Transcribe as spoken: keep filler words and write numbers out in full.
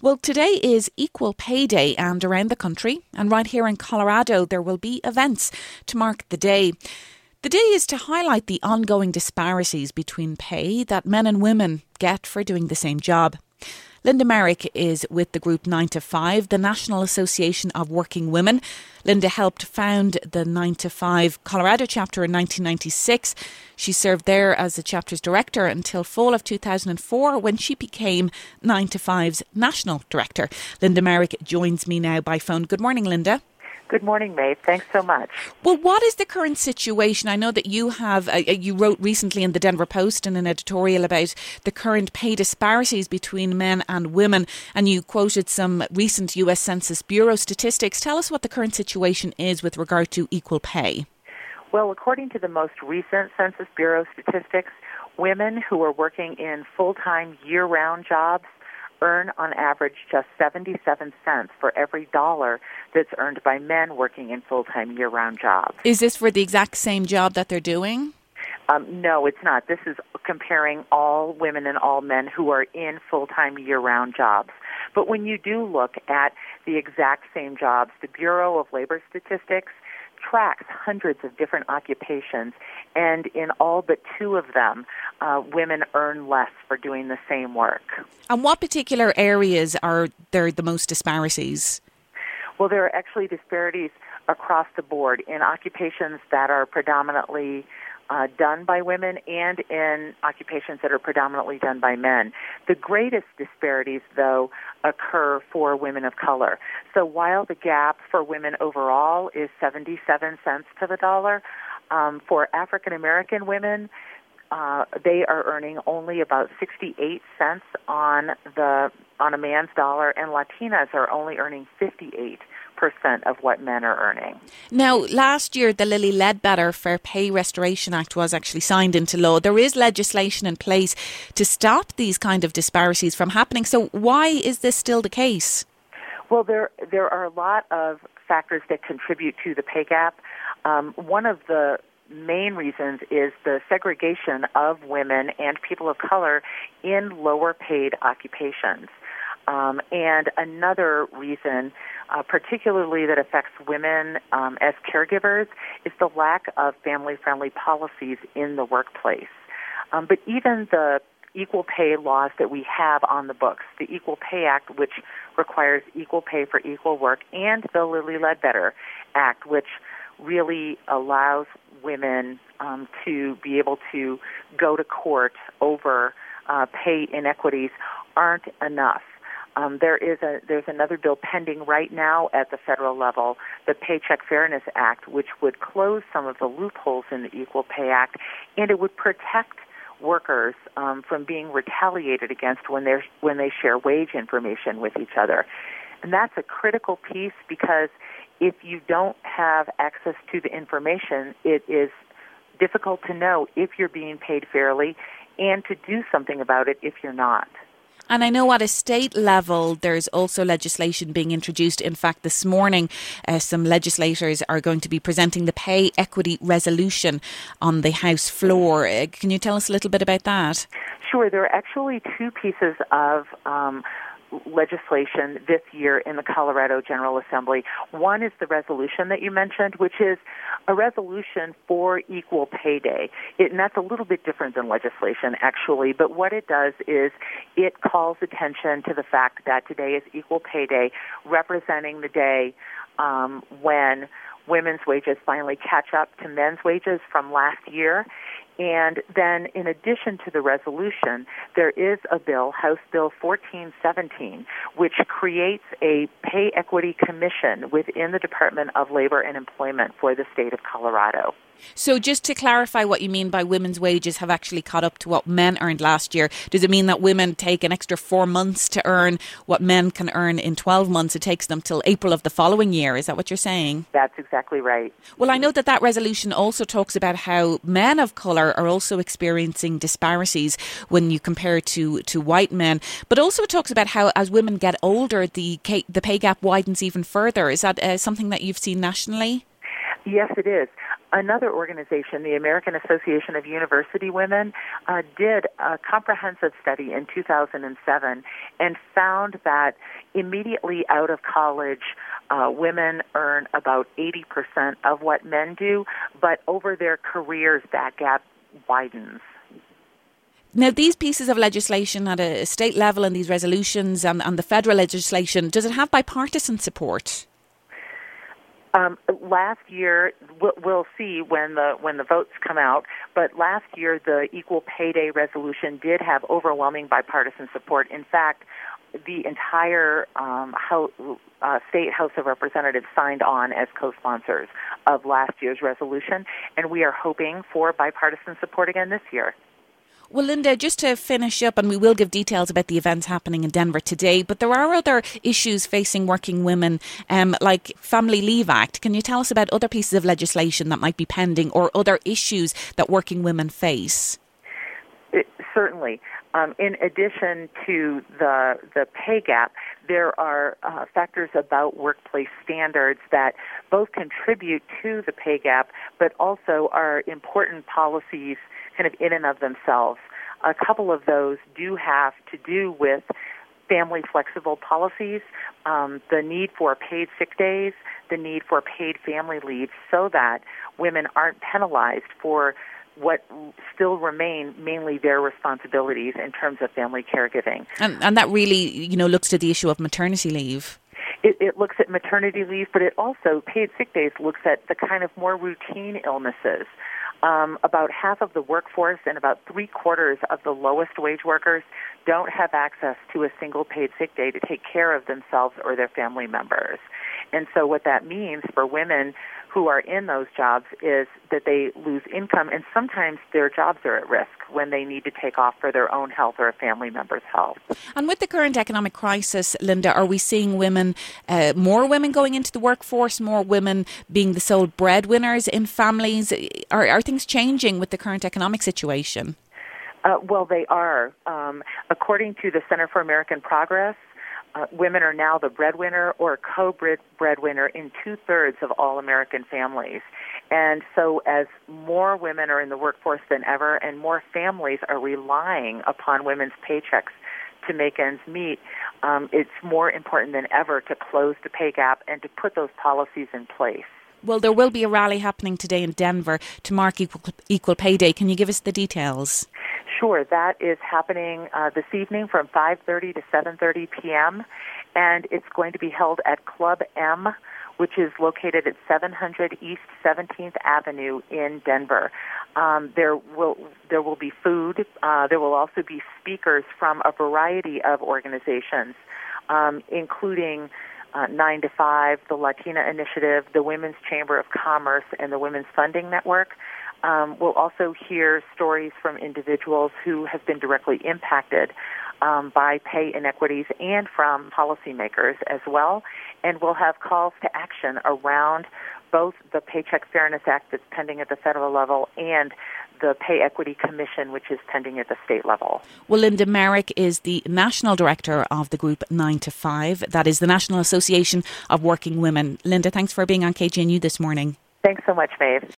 Well, today is Equal Pay Day, and around the country and right here in Colorado there will be events to mark the day. The day is to highlight the ongoing disparities between pay that men and women get for doing the same job. Linda Merrick is with the group nine to five, the National Association of Working Women. Linda helped found the nine to five Colorado chapter in nineteen ninety-six. She served there as the chapter's director until fall of two thousand four when she became nine to five's national director. Linda Merrick joins me now by phone. Good morning, Linda. Good morning, Maeve. Thanks so much. Well, what is the current situation? I know that you have, uh, you wrote recently in the Denver Post in an editorial about the current pay disparities between men and women, and you quoted some recent U S Census Bureau statistics. Tell us what the current situation is with regard to equal pay. Well, according to the most recent Census Bureau statistics, women who are working in full-time year-round jobs earn on average just seventy-seven cents for every dollar that's earned by men working in full-time year-round jobs. Is this for the exact same job that they're doing? Um, no, it's not. This is comparing all women and all men who are in full-time year-round jobs. But when you do look at the exact same jobs, the Bureau of Labor Statistics tracks hundreds of different occupations, and in all but two of them, uh, women earn less for doing the same work. And what particular areas are there the most disparities? Well, there are actually disparities across the board in occupations that are predominantly uh, done by women and in occupations that are predominantly done by men. The greatest disparities, though, occur for women of color. So while the gap for women overall is seventy-seven cents to the dollar, um, for African American women, uh, they are earning only about sixty-eight cents on the on a man's dollar, and Latinas are only earning fifty-eight percent of what men are earning. Now, last year, the Lilly Ledbetter Fair Pay Restoration Act was actually signed into law. There is legislation in place to stop these kind of disparities from happening. So why is this still the case? Well, there there are a lot of factors that contribute to the pay gap. Um, one of the main reasons is the segregation of women and people of color in lower paid occupations. Um, and another reason, uh, particularly that affects women um, as caregivers, is the lack of family-friendly policies in the workplace. Um, but even the equal pay laws that we have on the books, the Equal Pay Act, which requires equal pay for equal work, and the Lilly Ledbetter Act, which really allows women um, to be able to go to court over uh, pay inequities, aren't enough. Um, there is a there's another bill pending right now at the federal level, the Paycheck Fairness Act, which would close some of the loopholes in the Equal Pay Act, and it would protect workers um, from being retaliated against when they when they share wage information with each other. And that's a critical piece, because if you don't have access to the information, it is difficult to know if you're being paid fairly and to do something about it if you're not. And I know at a state level there's also legislation being introduced. In fact, this morning uh, some legislators are going to be presenting the pay equity resolution on the House floor. Uh, can you tell us a little bit about that? Sure. There are actually two pieces of um, legislation this year in the Colorado General Assembly. One is the resolution that you mentioned, which is a resolution for Equal Pay Day. It, and that's a little bit different than legislation, actually, but what it does is it calls attention to the fact that today is Equal Pay Day, representing the day um, when women's wages finally catch up to men's wages from last year. And then in addition to the resolution, there is a bill, House Bill fourteen seventeen, which creates a pay equity commission within the Department of Labor and Employment for the state of Colorado. So just to clarify what you mean by women's wages have actually caught up to what men earned last year, does it mean that women take an extra four months to earn what men can earn in twelve months? It takes them till April of the following year. Is that what you're saying? That's exactly right. Well, I know that that resolution also talks about how men of colour are also experiencing disparities when you compare to, to white men, but also it talks about how as women get older, the, the pay gap widens even further. Is that uh, something that you've seen nationally? Yes, it is. Another organization, the American Association of University Women, uh, did a comprehensive study in two thousand seven and found that immediately out of college, uh, women earn about eighty percent of what men do, but over their careers, that gap widens. Now, these pieces of legislation at a state level and these resolutions and, and the federal legislation, does it have bipartisan support? Um, last year, we'll see when the when the votes come out, but last year the Equal Pay Day resolution did have overwhelming bipartisan support. In fact, the entire um, House, uh, State House of Representatives signed on as co-sponsors of last year's resolution, and we are hoping for bipartisan support again this year. Well, Linda, just to finish up, and we will give details about the events happening in Denver today, but there are other issues facing working women, um, like Family Leave Act. Can you tell us about other pieces of legislation that might be pending or other issues that working women face? It, certainly. Um, in addition to the the pay gap, there are uh, factors about workplace standards that both contribute to the pay gap, but also are important policies kind of in and of themselves. A couple of those do have to do with family flexible policies, um, the need for paid sick days, the need for paid family leave, so that women aren't penalized for what still remain mainly their responsibilities in terms of family caregiving. And, and that really, you know, looks to the issue of maternity leave. It, it looks at maternity leave, but it also, paid sick days, looks at the kind of more routine illnesses. Um, about half of the workforce and about three quarters of the lowest wage workers don't have access to a single paid sick day to take care of themselves or their family members. And so what that means for women who are in those jobs is that they lose income, and sometimes their jobs are at risk when they need to take off for their own health or a family member's health. And with the current economic crisis, Linda, are we seeing women, uh, more women going into the workforce, more women being the sole breadwinners in families? Are, are things changing with the current economic situation? Uh, well, they are. Um, according to the Center for American Progress, Uh, women are now the breadwinner or co-breadwinner in two-thirds of all American families. And so as more women are in the workforce than ever and more families are relying upon women's paychecks to make ends meet, um, it's more important than ever to close the pay gap and to put those policies in place. Well, there will be a rally happening today in Denver to mark Equal, Equal Pay Day. Can you give us the details? Sure. That is happening uh, this evening from five thirty to seven thirty p.m., and it's going to be held at Club M, which is located at seven hundred East seventeenth Avenue in Denver. Um, there will there will be food. Uh, there will also be speakers from a variety of organizations, um, including uh, nine to five, the Latina Initiative, the Women's Chamber of Commerce, and the Women's Funding Network. Um, we'll also hear stories from individuals who have been directly impacted um, by pay inequities and from policymakers as well. And we'll have calls to action around both the Paycheck Fairness Act that's pending at the federal level and the Pay Equity Commission, which is pending at the state level. Well, Linda Merrick is the National Director of the group nine to five. That is the National Association of Working Women. Linda, thanks for being on K G N U this morning. Thanks so much, Maeve.